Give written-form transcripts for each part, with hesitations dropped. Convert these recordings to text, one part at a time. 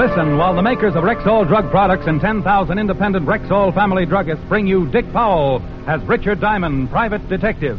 Listen while the makers of Rexall drug products and 10,000 independent Rexall family druggists bring you Dick Powell as Richard Diamond, private detective.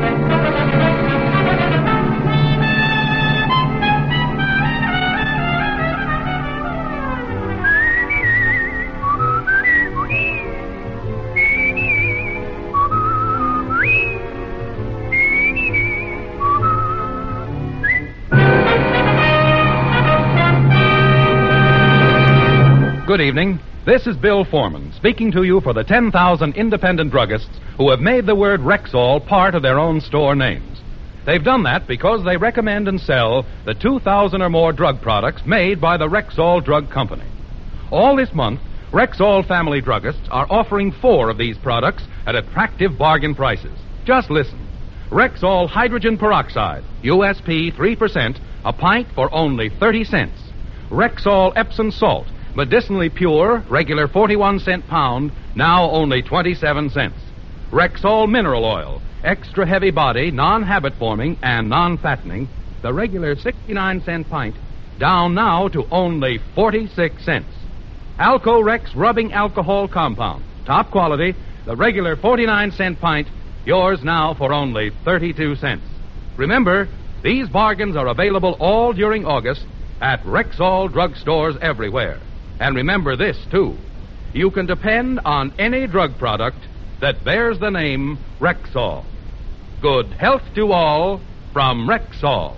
Good evening. This is Bill Foreman, speaking to you for the 10,000 independent druggists who have made the word Rexall part of their own store names. They've done that because they recommend and sell the 2,000 or more drug products made by the Rexall Drug Company. All this month, Rexall family druggists are offering 4 of these products at attractive bargain prices. Just listen. Rexall Hydrogen Peroxide, USP 3%, a pint for only 30 cents. Rexall Epsom Salt, medicinally pure, regular 41-cent pound, now only 27 cents. Rexall Mineral Oil, extra heavy body, non-habit forming, and non-fattening, the regular 69-cent pint, down now to only 46 cents. Alco-Rex Rubbing Alcohol Compound, top quality, the regular 49-cent pint, yours now for only 32 cents. Remember, these bargains are available all during August at Rexall drugstores everywhere. And remember this, too. You can depend on any drug product that bears the name Rexall. Good health to all from Rexall.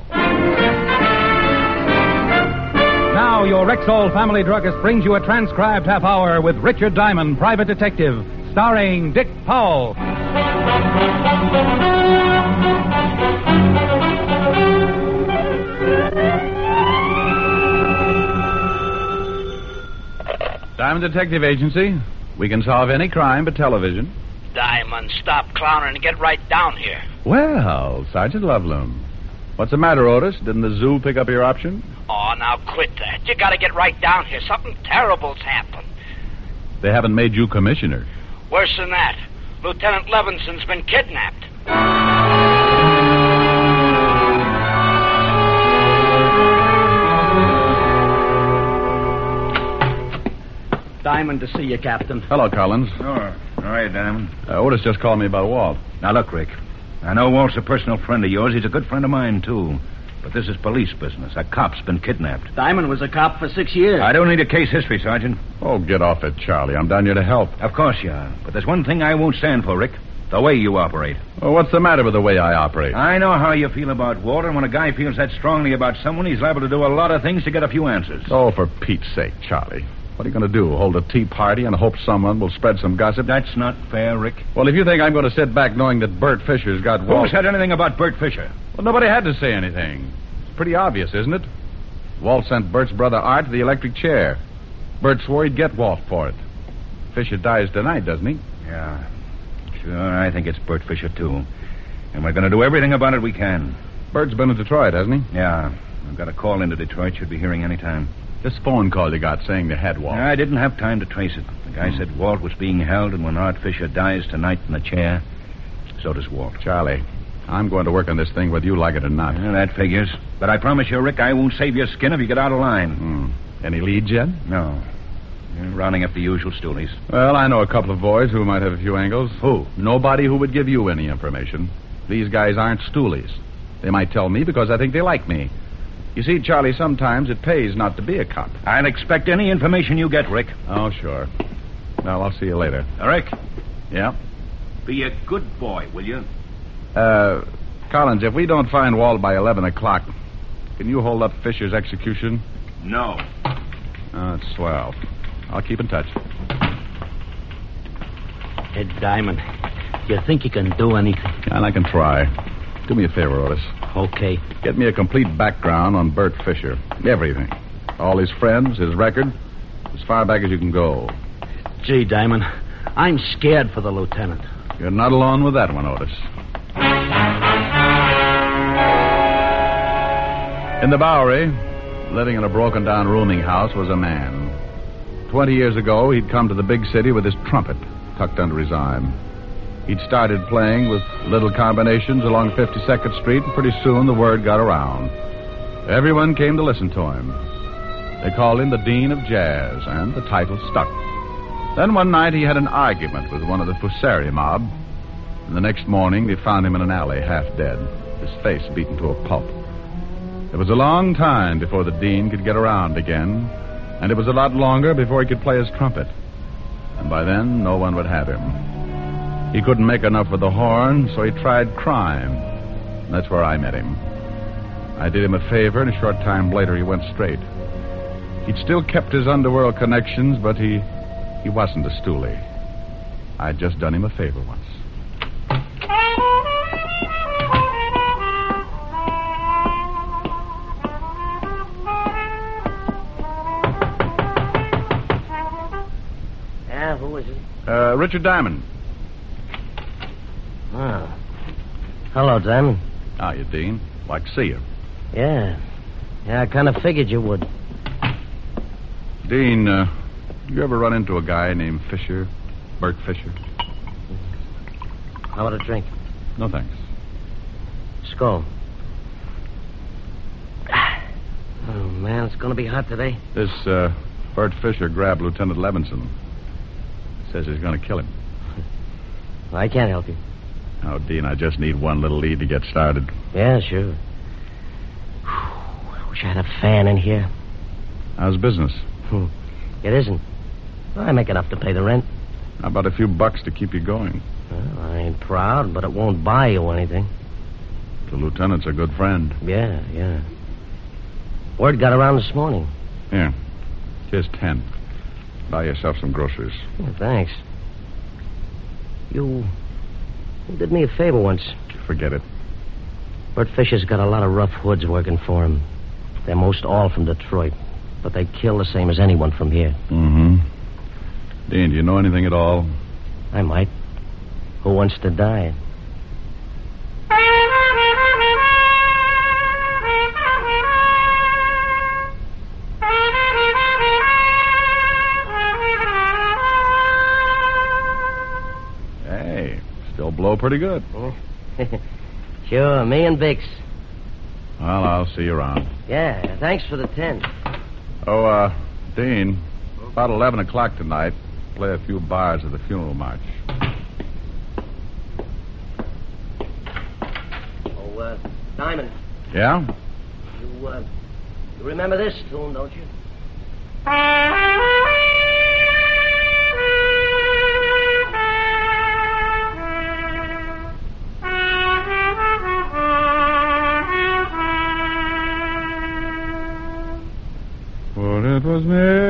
Now, your Rexall family druggist brings you a transcribed half hour with Richard Diamond, private detective, starring Dick Powell. Diamond Detective Agency. We can solve any crime but television. Diamond, stop clowning and get right down here. Well, Sergeant Loveloom. What's the matter, Otis? Didn't the zoo pick up your option? Oh, now quit that. You gotta get right down here. Something terrible's happened. They haven't made you commissioner. Worse than that. Lieutenant Levinson's been kidnapped. Diamond to see you, Captain. Hello, Collins. Oh, all right, Diamond. Otis just called me about Walt. Now, look, Rick. I know Walt's a personal friend of yours. He's a good friend of mine, too. But this is police business. A cop's been kidnapped. Diamond was a cop for 6 years. I don't need a case history, Sergeant. Oh, get off it, Charlie. I'm down here to help. Of course you are. But there's one thing I won't stand for, Rick. The way you operate. Well, what's the matter with the way I operate? I know how you feel about Walt, and when a guy feels that strongly about someone, he's liable to do a lot of things to get a few answers. Oh, for Pete's sake, Charlie. What are you going to do, hold a tea party and hope someone will spread some gossip? That's not fair, Rick. Well, if you think I'm going to sit back knowing that Bert Fisher's got Walt... Who said anything about Bert Fisher? Well, nobody had to say anything. It's pretty obvious, isn't it? Walt sent Bert's brother Art to the electric chair. Bert swore he'd get Walt for it. Fisher dies tonight, doesn't he? Yeah. Sure, I think it's Bert Fisher, too. And we're going to do everything about it we can. Bert's been in Detroit, hasn't he? Yeah. I've got a call into Detroit. Should be hearing any time. This phone call you got saying they had Walt. I didn't have time to trace it. The guy said Walt was being held, and when Art Fisher dies tonight in the chair, so does Walt. Charlie, I'm going to work on this thing whether you like it or not. Yeah, that figures. But I promise you, Rick, I won't save your skin if you get out of line. Any leads yet? No. You're rounding up the usual stoolies. Well, I know a couple of boys who might have a few angles. Who? Nobody who would give you any information. These guys aren't stoolies. They might tell me because I think they like me. You see, Charlie, sometimes it pays not to be a cop. I'll expect any information you get, Rick. Oh, sure. Well, I'll see you later. Rick? Yeah? Be a good boy, will you? Collins, if we don't find Walt by 11 o'clock, can you hold up Fisher's execution? No. Oh, that's swell. I'll keep in touch. Hey, Diamond, you think you can do anything? And I can try. Do me a favor, Otis. Okay. Get me a complete background on Bert Fisher. Everything. All his friends, his record, as far back as you can go. Gee, Diamond, I'm scared for the lieutenant. You're not alone with that one, Otis. In the Bowery, living in a broken-down rooming house, was a man. 20 years ago, he'd come to the big city with his trumpet tucked under his arm. He'd started playing with little combinations along 52nd Street, and pretty soon the word got around. Everyone came to listen to him. They called him the Dean of Jazz, and the title stuck. Then one night he had an argument with one of the Fusari mob, and the next morning they found him in an alley, half dead, his face beaten to a pulp. It was a long time before the Dean could get around again, and it was a lot longer before he could play his trumpet. And by then, no one would have him. He couldn't make enough with the horn, so he tried crime. And that's where I met him. I did him a favor, and a short time later he went straight. He'd still kept his underworld connections, but he wasn't a stoolie. I'd just done him a favor once. Yeah, who is it? Richard Diamond. Oh. Hello, Diamond. How you, Dean? Like to see you. Yeah, I kind of figured you would. Dean, you ever run into a guy named Fisher? Bert Fisher? How about a drink? No, thanks. Skull. Oh, man, it's going to be hot today. This, Bert Fisher grabbed Lieutenant Levinson. Says he's going to kill him. I can't help you. Oh, Dean, I just need one little lead to get started. Yeah, sure. I wish I had a fan in here. How's business? It isn't. I make enough to pay the rent. How about a few bucks to keep you going? Well, I ain't proud, but it won't buy you anything. The lieutenant's a good friend. Yeah. Word got around this morning. Here. Here's 10. Buy yourself some groceries. Yeah, thanks. You did me a favor once. Forget it. Bert Fisher's got a lot of rough hoods working for him. They're most all from Detroit, but they kill the same as anyone from here. Mm-hmm. Dean, do you know anything at all? I might. Who wants to die? Hey, still blow pretty good. Sure, me and Bix. Well, I'll see you around. Yeah, thanks for the 10. Oh, Dean, about 11 o'clock tonight, play a few bars of the funeral march. Oh, Diamond. Yeah? You remember this tune, don't you? For it was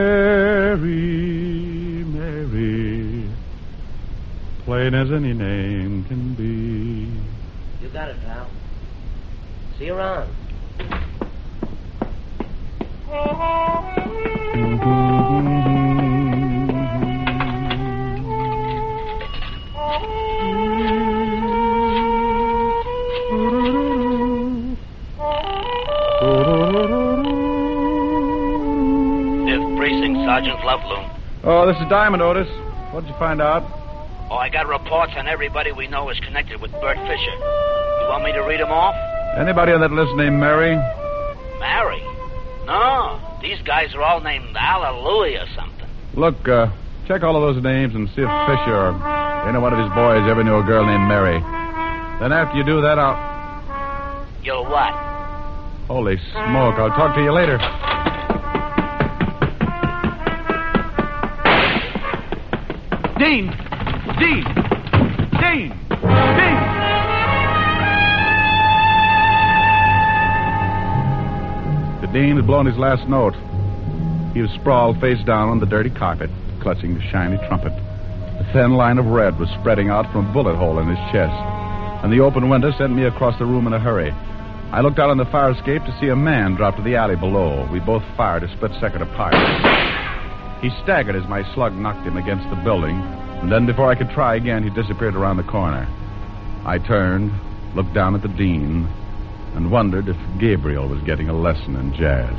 Mary, Mary, plain as any name can be. You got it, pal. See you around. Sergeant Loveloon. Oh, this is Diamond, Otis. What did you find out? Oh, I got reports on everybody we know is connected with Bert Fisher. You want me to read them off? Anybody on that list named Mary? Mary? No. These guys are all named Hallelujah or something. Look, check all of those names and see if Fisher or any one of his boys ever knew a girl named Mary. Then after you do that, You'll what? Holy smoke, I'll talk to you later. Dean! The Dean had blown his last note. He was sprawled face down on the dirty carpet, clutching the shiny trumpet. A thin line of red was spreading out from a bullet hole in his chest, and the open window sent me across the room in a hurry. I looked out on the fire escape to see a man drop to the alley below. We both fired a split second apart. He staggered as my slug knocked him against the building, and then before I could try again, he disappeared around the corner. I turned, looked down at the Dean, and wondered if Gabriel was getting a lesson in jazz.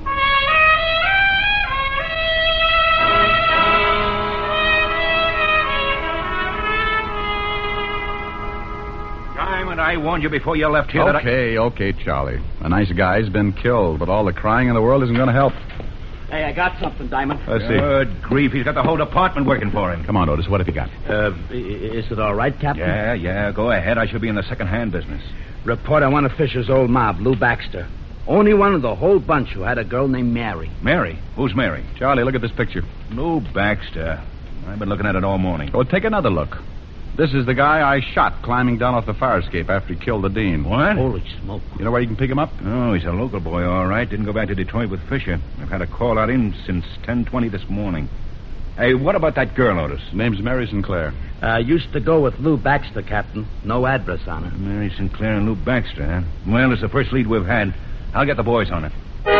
Diamond, I warned you before you left here Okay, Charlie. A nice guy's been killed, but all the crying in the world isn't going to help. Hey, I got something, Diamond. Let's see. Good grief. He's got the whole department working for him. Come on, Otis. What have you got? Is it all right, Captain? Yeah. Go ahead. I should be in the second-hand business. Report on one of Fisher's old mob, Lou Baxter. Only one of the whole bunch who had a girl named Mary. Mary? Who's Mary? Charlie, look at this picture. Lou Baxter. I've been looking at it all morning. Well, take another look. This is the guy I shot climbing down off the fire escape after he killed the dean. What? Holy smoke. You know where you can pick him up? Oh, he's a local boy, all right. Didn't go back to Detroit with Fisher. I've had a call out him since 10:20 this morning. Hey, what about that girl, Otis? Name's Mary Sinclair. Used to go with Lou Baxter, Captain. No address on her. Mary Sinclair and Lou Baxter, huh? Well, it's the first lead we've had. I'll get the boys on it.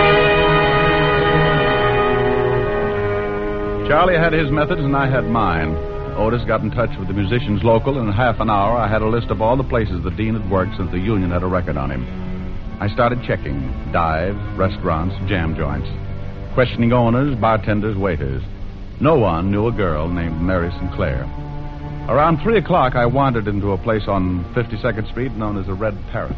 Charlie had his methods and I had mine. Otis got in touch with the musicians local, and in half an hour I had a list of all the places the dean had worked since the union had a record on him. I started checking dives, restaurants, jam joints, questioning owners, bartenders, waiters. No one knew a girl named Mary Sinclair. Around 3 o'clock, I wandered into a place on 52nd Street known as the Red Parrot.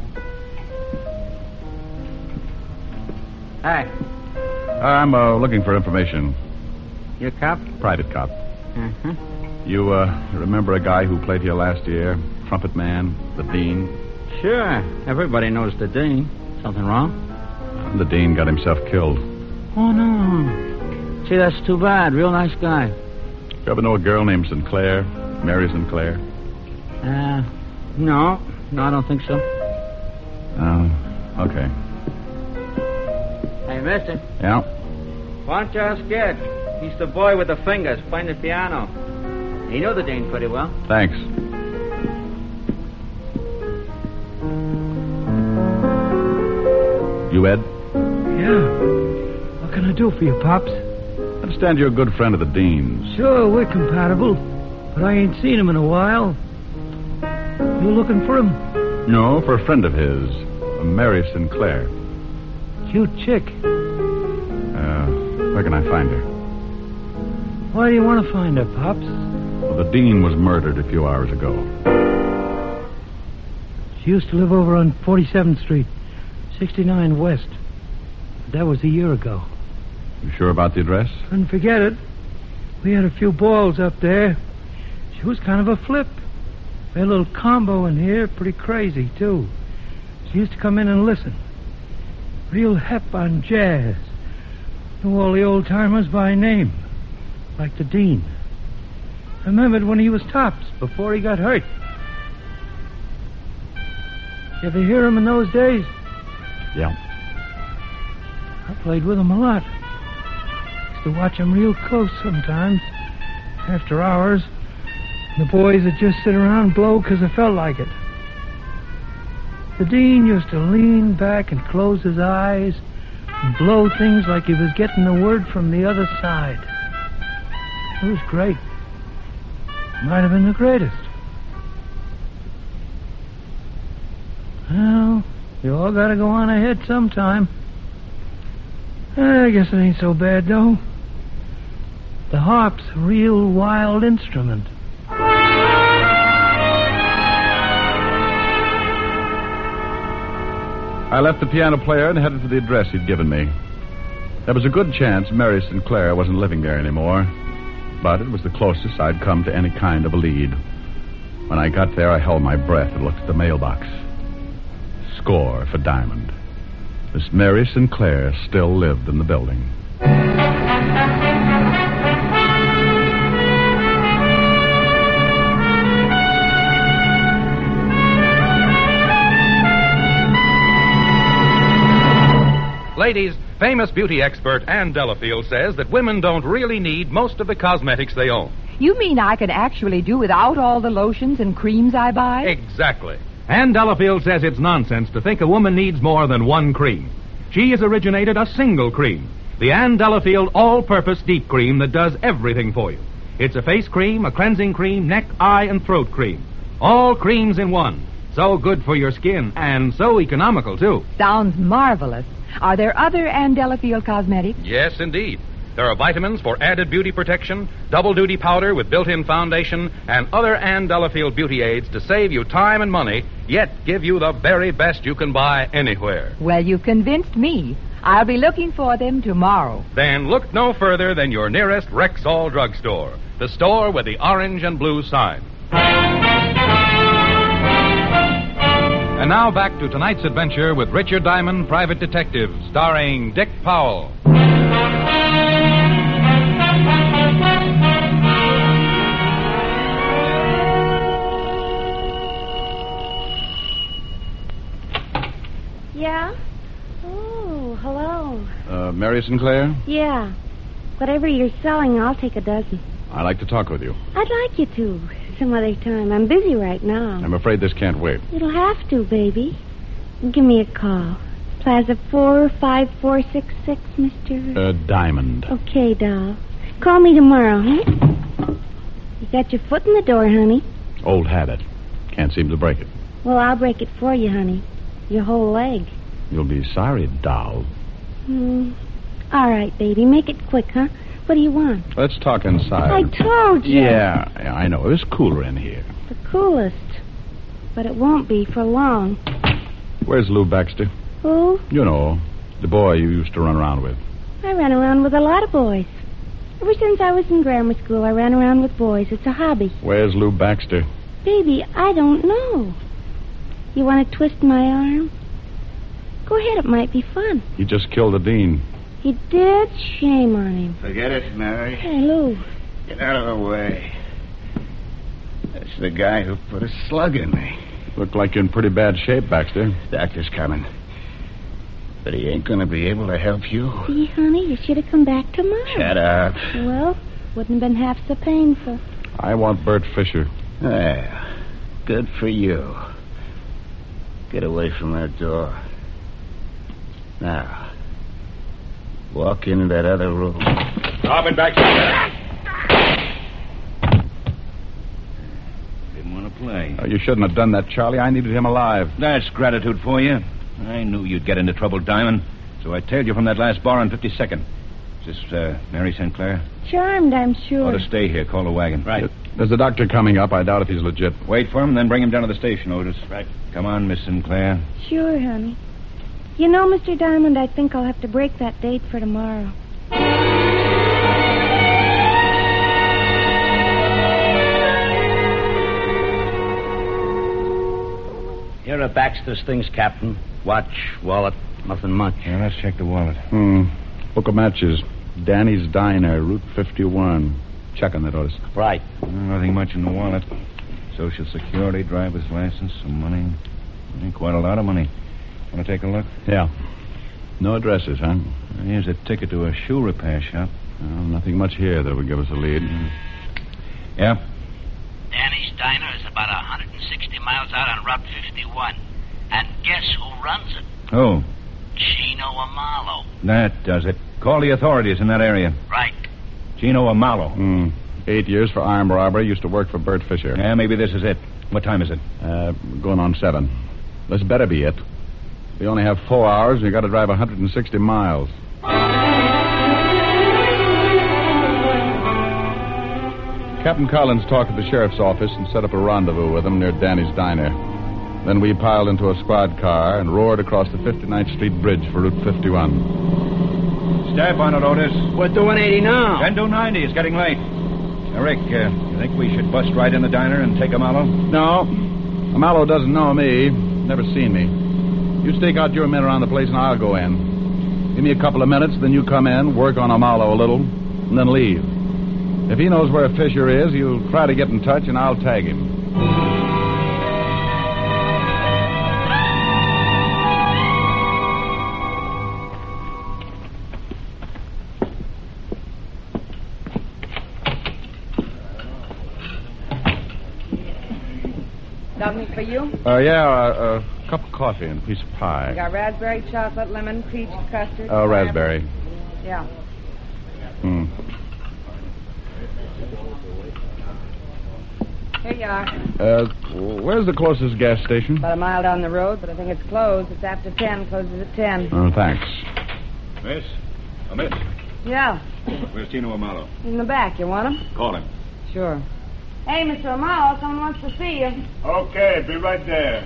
Hey, I'm looking for information. you a cop? Private cop. Mm-hmm. You remember a guy who played here last year? Trumpet man, the dean? Sure. Everybody knows the dean. Something wrong? The dean got himself killed. Oh, no. See, that's too bad. Real nice guy. You ever know a girl named Sinclair? Mary Sinclair? No. No, I don't think so. Oh, okay. Hey, mister. Yeah? Why don't you ask Ed? He's the boy with the fingers playing the piano. He knew the dean pretty well. Thanks. You, Ed? Yeah. What can I do for you, Pops? I understand you're a good friend of the dean's. Sure, we're compatible, but I ain't seen him in a while. You looking for him? No, for a friend of his, Mary Sinclair. Cute chick. Where can I find her? Why do you want to find her, Pops? Well, the dean was murdered a few hours ago. She used to live over on 47th Street, 69 West. That was a year ago. You sure about the address? Couldn't forget it. We had a few balls up there. She was kind of a flip. We had a little combo in here, pretty crazy, too. She used to come in and listen. Real hep on jazz. Knew all the old-timers by name. Like the dean. Remembered when he was tops, before he got hurt. You ever hear him in those days? Yeah. I played with him a lot. Used to watch him real close sometimes. After hours, the boys would just sit around and blow because they felt like it. The dean used to lean back and close his eyes and blow things like he was getting the word from the other side. It was great. Might have been the greatest. Well, you all gotta go on ahead sometime. I guess it ain't so bad, though. The harp's a real wild instrument. I left the piano player and headed for the address he'd given me. There was a good chance Mary Sinclair wasn't living there anymore, but it was the closest I'd come to any kind of a lead. When I got there, I held my breath and looked at the mailbox. Score for Diamond. Miss Mary Sinclair still lived in the building. Ladies, famous beauty expert Ann Delafield says that women don't really need most of the cosmetics they own. You mean I could actually do without all the lotions and creams I buy? Exactly. Ann Delafield says it's nonsense to think a woman needs more than one cream. She has originated a single cream, the Ann Delafield All-Purpose Deep Cream that does everything for you. It's a face cream, a cleansing cream, neck, eye, and throat cream. All creams in one. So good for your skin, and so economical, too. Sounds marvelous. Are there other Ann Delafield cosmetics? Yes, indeed. There are vitamins for added beauty protection, double-duty powder with built-in foundation, and other Ann Delafield beauty aids to save you time and money, yet give you the very best you can buy anywhere. Well, you've convinced me. I'll be looking for them tomorrow. Then look no further than your nearest Rexall drugstore, the store with the orange and blue sign. And now back to tonight's adventure with Richard Diamond, Private Detective, starring Dick Powell. Yeah? Oh, hello. Mary Sinclair? Yeah. Whatever you're selling, I'll take a dozen. I'd like to talk with you. I'd like you to. Some other time. I'm busy right now. I'm afraid this can't wait. It'll have to, baby. Give me a call. Plaza 45466, Mr. Diamond. Okay, doll. Call me tomorrow, huh? You got your foot in the door, honey. Old habit. Can't seem to break it. Well, I'll break it for you, honey. Your whole leg. You'll be sorry, doll. All right, baby. Make it quick, huh? What do you want? Let's talk inside. I told you. Yeah, I know. It was cooler in here. The coolest. But it won't be for long. Where's Lou Baxter? Who? You know, the boy you used to run around with. I ran around with a lot of boys. Ever since I was in grammar school, I ran around with boys. It's a hobby. Where's Lou Baxter? Baby, I don't know. You want to twist my arm? Go ahead, it might be fun. He just killed the dean. He did? Shame on him. Forget it, Mary. Hey, Lou. Get out of the way. That's the guy who put a slug in me. Look like you're in pretty bad shape, Baxter. Doctor's coming. But he ain't going to be able to help you. See, honey, you should have come back tomorrow. Shut up. Well, wouldn't have been half so painful. I want Bert Fisher. Well, good for you. Get away from that door. Now, walk into that other room. Stop it, Baxter. Didn't want to play. You shouldn't have done that, Charlie. I needed him alive. That's gratitude for you. I knew you'd get into trouble, Diamond. So I tailed you from that last bar on 52nd. Is this Mary Sinclair? Charmed, I'm sure. Ought to stay here. Call the wagon. Right. There's a doctor coming up. I doubt if he's legit. Wait for him, then bring him down to the station, Otis. Right. Come on, Miss Sinclair. Sure, honey. You know, Mr. Diamond, I think I'll have to break that date for tomorrow. Here are Baxter's things, Captain. Watch, wallet, nothing much. Yeah, let's check the wallet. Book of matches. Danny's Diner, Route 51. Check on that, Otis. Right. Nothing much in the wallet. Social Security, driver's license, some money. Quite a lot of money. Want to take a look? Yeah. No addresses, huh? Here's a ticket to a shoe repair shop. Well, nothing much here that would give us a lead. Yeah? Danny's Diner is about 160 miles out on Route 51. And guess who runs it? Oh, Chino Amalo. that does it. Call the authorities in that area. Right. Chino Amalo. 8 years for armed robbery. Used to work for Bert Fisher. Yeah, maybe this is it. What time is it? Going on 7. This better be it. We only have 4 hours, and we got to drive 160 miles. Captain Collins talked at the sheriff's office and set up a rendezvous with him near Danny's Diner. Then we piled into a squad car and roared across the 59th Street Bridge for Route 51. Step on it, Otis. We're doing 80 now. 10 to 90. It's getting late. Now, Rick, you think we should bust right in the diner and take Amalo? No. Amalo doesn't know me. Never seen me. You stake out your men around the place and I'll go in. Give me a couple of minutes, then you come in, work on Amalo a little, and then leave. If he knows where Fisher is, he'll try to get in touch and I'll tag him. Something for you? A cup of coffee and a piece of pie. I got raspberry, chocolate, lemon, peach, custard. Raspberry. Yeah. Here you are. Where's the closest gas station? About a mile down the road, but I think it's closed. It's after 10. Closes at 10. Thanks. Miss? Miss? Yeah. Where's Tino Amalo? In the back. You want him? Call him. Sure. Hey, Mr. Amalo, someone wants to see you. Okay, be right there.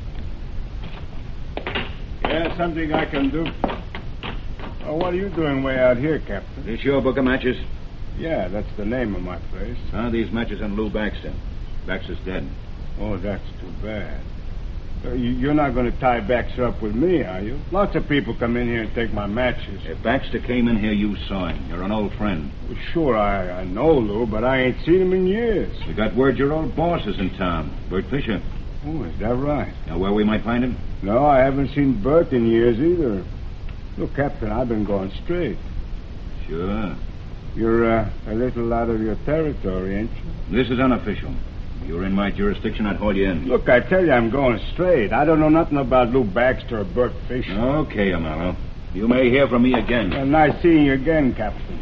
Yeah, something I can do. Oh, what are you doing way out here, Captain? This your book of matches? Yeah, that's the name of my place. These matches on Lou Baxter. Baxter's dead. Oh, that's too bad. You're not going to tie Baxter up with me, are you? Lots of people come in here and take my matches. If Baxter came in here, you saw him. You're an old friend. Well, sure, I know Lou, but I ain't seen him in years. We got word your old boss is in town, Bert Fisher. Oh, is that right? Know where we might find him? No, I haven't seen Bert in years either. Look, Captain, I've been going straight. Sure. You're a little out of your territory, ain't you? This is unofficial. If you were in my jurisdiction, I'd haul you in. Look, I tell you, I'm going straight. I don't know nothing about Lou Baxter or Bert Fisher. Okay, Amalo. You may hear from me again. Well, nice seeing you again, Captain.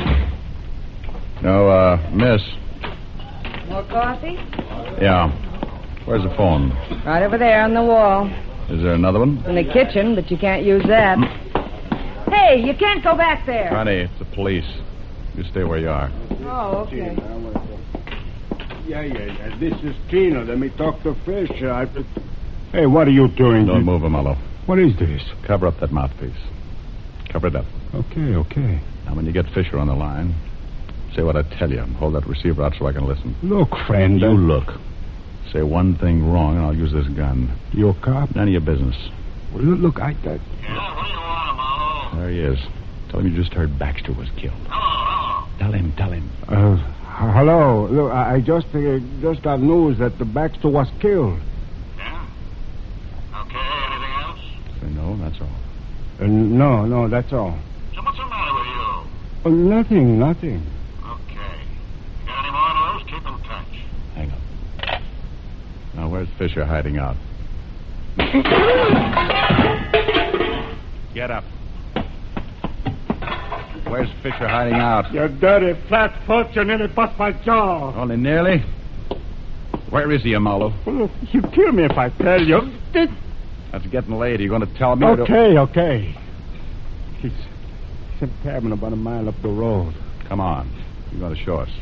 No, miss. More coffee? Yeah. Where's the phone? Right over there on the wall. Is there another one? In the kitchen, but you can't use that. Hey, you can't go back there. Honey, it's the police. You stay where you are. Oh, okay. Yeah. This is Tino. Let me talk to Fisher. Hey, what are you doing? Don't move, Amalo. What is this? Cover up that mouthpiece. Cover it up. Okay. Now, when you get Fisher on the line, say what I tell you. Hold that receiver out so I can listen. Look, friend. You look. Say one thing wrong, and I'll use this gun. You a cop? None of your business. Well, look, Yeah, what do you want, Amalo? There he is. Tell him you just heard Baxter was killed. Hello. Tell him. Hello. Look, I just got news that the Baxter was killed. Yeah? Okay, anything else? Say no, that's all. No, that's all. So what's the matter with you? Oh, nothing. Okay. Got any more of those? Keep in touch. Hang on. Now, where's Fisher hiding out? Get up. Where's Fisher hiding out? You dirty flat-foot, you nearly bust my jaw. Only nearly? Where is he, Amalo? Well, look, you kill me if I tell you. That's getting late. Are you going to tell me? Okay. He's in a cabin about a mile up the road. Come on. You're going to show us.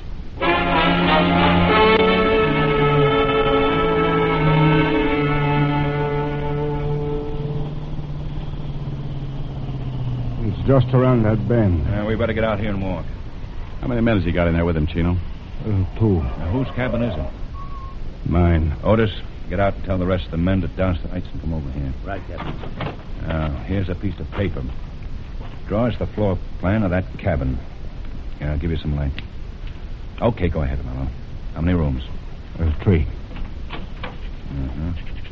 It's just around that bend. We better get out here and walk. How many men has he got in there with him, Chino? 2. Now, whose cabin is it? Mine. Otis, get out and tell the rest of the men to douse the lights and come over here. Right, Captain. Now, here's a piece of paper. Draw us the floor plan of that cabin. Yeah, I'll give you some light. Okay, go ahead, Amalo. How many rooms? 3. Uh-huh.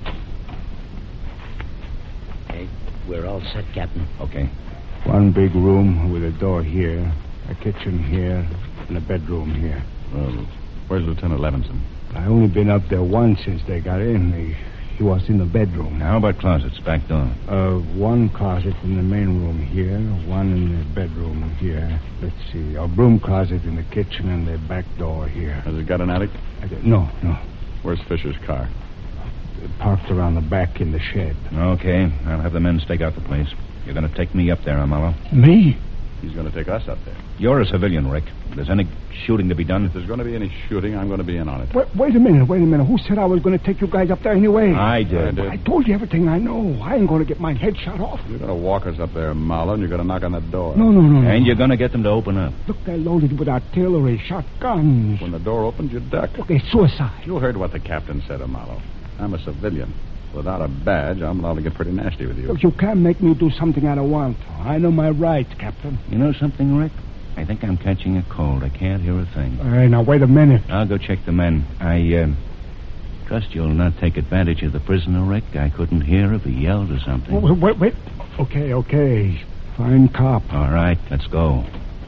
Okay, we're all set, Captain. Okay. 1 big room with a door here, a kitchen here, and a bedroom here. Well, where's Lieutenant Levinson? I only been up there once since they got in. He was in the bedroom. Now, how about closets, back door? 1 closet in the main room here, 1 in the bedroom here. Let's see, a broom closet in the kitchen and the back door here. Has it got an attic? No. Where's Fisher's car? Parked around the back in the shed. Okay, I'll have the men stake out the place. You're going to take me up there, Amalo. Me? He's going to take us up there. You're a civilian, Rick. If there's any shooting to be done... If there's going to be any shooting, I'm going to be in on it. Wait a minute. Who said I was going to take you guys up there anyway? I did. I told you everything I know. I ain't going to get my head shot off. You're going to walk us up there, Marlowe, and you're going to knock on that door. No. And you're going to get them to open up. Look, they're loaded with artillery, shotguns. When the door opens, you duck. Look, it's suicide. You heard what the captain said, Marlowe. I'm a civilian. Without a badge, I'm allowed to get pretty nasty with you. Look, you can't make me do something I don't want. I know my rights, Captain. You know something, Rick? I think I'm catching a cold. I can't hear a thing. All right, now, wait a minute. I'll go check the men. I trust you'll not take advantage of the prisoner, Rick. I couldn't hear if he yelled or something. Wait. Okay. Fine cop. All right, let's go.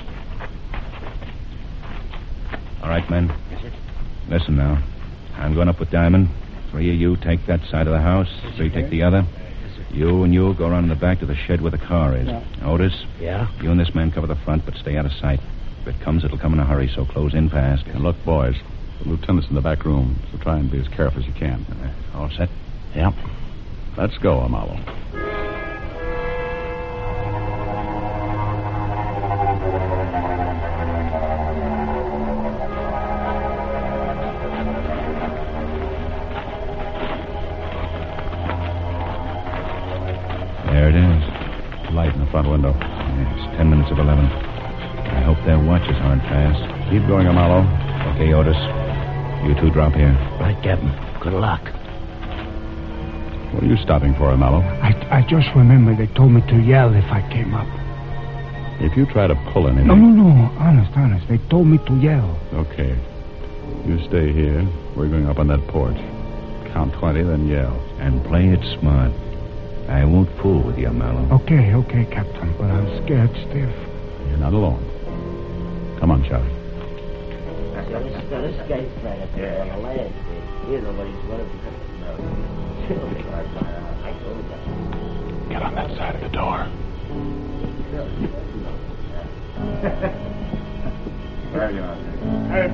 All right, men. Yes, sir. Listen now. I'm going up with Diamond. 3 of you take that side of the house. 3 take the other. You and you go around in the back to the shed where the car is. Yeah. Otis? Yeah? You and this man cover the front, but stay out of sight. If it comes, it'll come in a hurry, so close in fast. And look, boys, the lieutenant's in the back room, so try and be as careful as you can. All set? Yeah. Let's go, Amalo. It's 10 minutes of 11. I hope their watches aren't fast. Keep going, Amalo. Okay, Otis. You two drop here. Right, Captain. Good luck. What are you stopping for, Amalo? I just remember they told me to yell if I came up. If you try to pull anything... No. Honest. They told me to yell. Okay. You stay here. We're going up on that porch. Count 20, then yell. And play it smart. I won't fool with you, Mallow. Okay, Captain, but I'm scared stiff. You're not alone. Come on, Charlie. This guy's right up there on the land. You know what he's going to be. Get on that side of the door. Hey,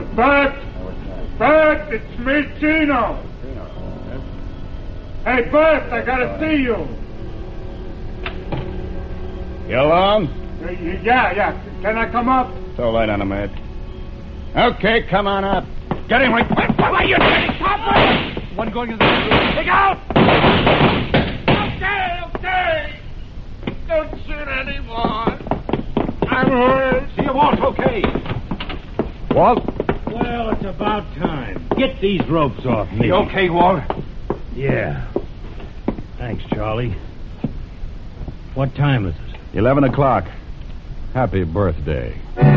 Bert, it's me, Chino. Hey, Bert, I gotta see you. You alone? Yeah. Can I come up? So light on him, Ed. Okay, come on up. Get him right. What are you doing? Stop it! One going into the room. Take out! Okay. Don't shoot anyone. I'm hurt. See you, Walt. Okay. Walt? Well, it's about time. Get these ropes off me. You okay, Walt? Yeah. Thanks, Charlie. What time is it? 11 o'clock. Happy birthday.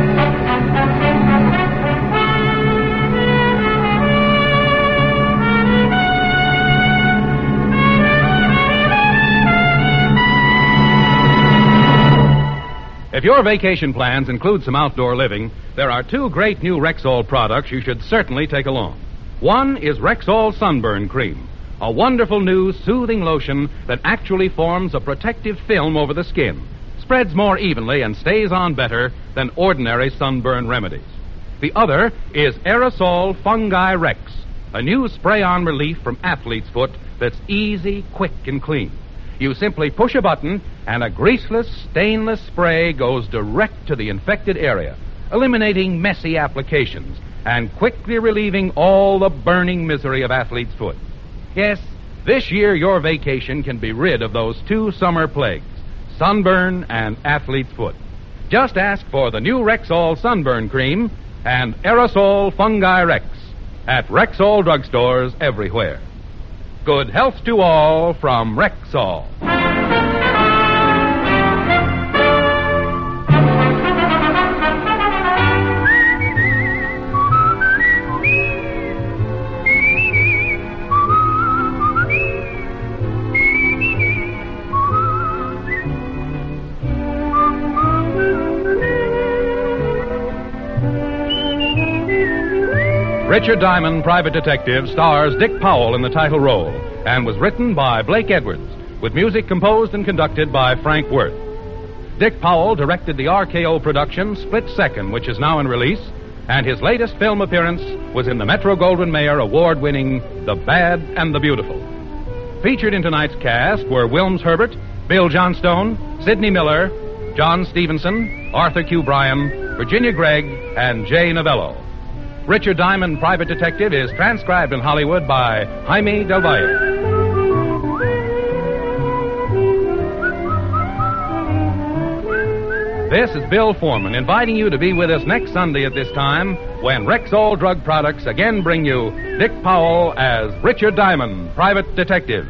If your vacation plans include some outdoor living, there are two great new Rexall products you should certainly take along. One is Rexall Sunburn Cream, a wonderful new soothing lotion that actually forms a protective film over the skin, spreads more evenly, and stays on better than ordinary sunburn remedies. The other is Aerosol Fungi Rex, a new spray-on relief from athlete's foot that's easy, quick, and clean. You simply push a button, and a greaseless, stainless spray goes direct to the infected area, eliminating messy applications and quickly relieving all the burning misery of athlete's foot. Yes, this year your vacation can be rid of those two summer plagues, sunburn and athlete's foot. Just ask for the new Rexall Sunburn Cream and Aerosol Fungi Rex at Rexall drugstores everywhere. Good health to all from Rexall. Richard Diamond, Private Detective, stars Dick Powell in the title role and was written by Blake Edwards, with music composed and conducted by Frank Worth. Dick Powell directed the RKO production Split Second, which is now in release, and his latest film appearance was in the Metro-Goldwyn-Mayer award-winning The Bad and the Beautiful. Featured in tonight's cast were Wilms Herbert, Bill Johnstone, Sidney Miller, John Stevenson, Arthur Q. Bryan, Virginia Gregg, and Jay Novello. Richard Diamond, Private Detective, is transcribed in Hollywood by Jaime Del Valle. This is Bill Foreman inviting you to be with us next Sunday at this time when Rexall Drug Products again bring you Dick Powell as Richard Diamond, Private Detective.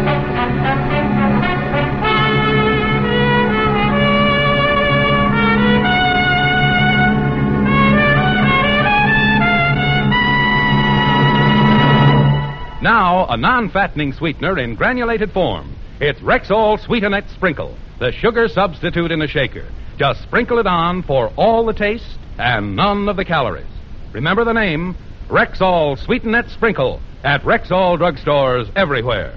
Now, a non-fattening sweetener in granulated form. It's Rexall Sweetenet Sprinkle, the sugar substitute in a shaker. Just sprinkle it on for all the taste and none of the calories. Remember the name, Rexall Sweetenet Sprinkle, at Rexall drugstores everywhere.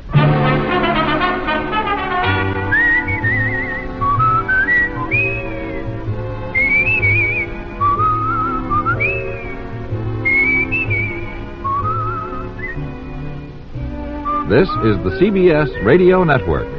This is the CBS Radio Network.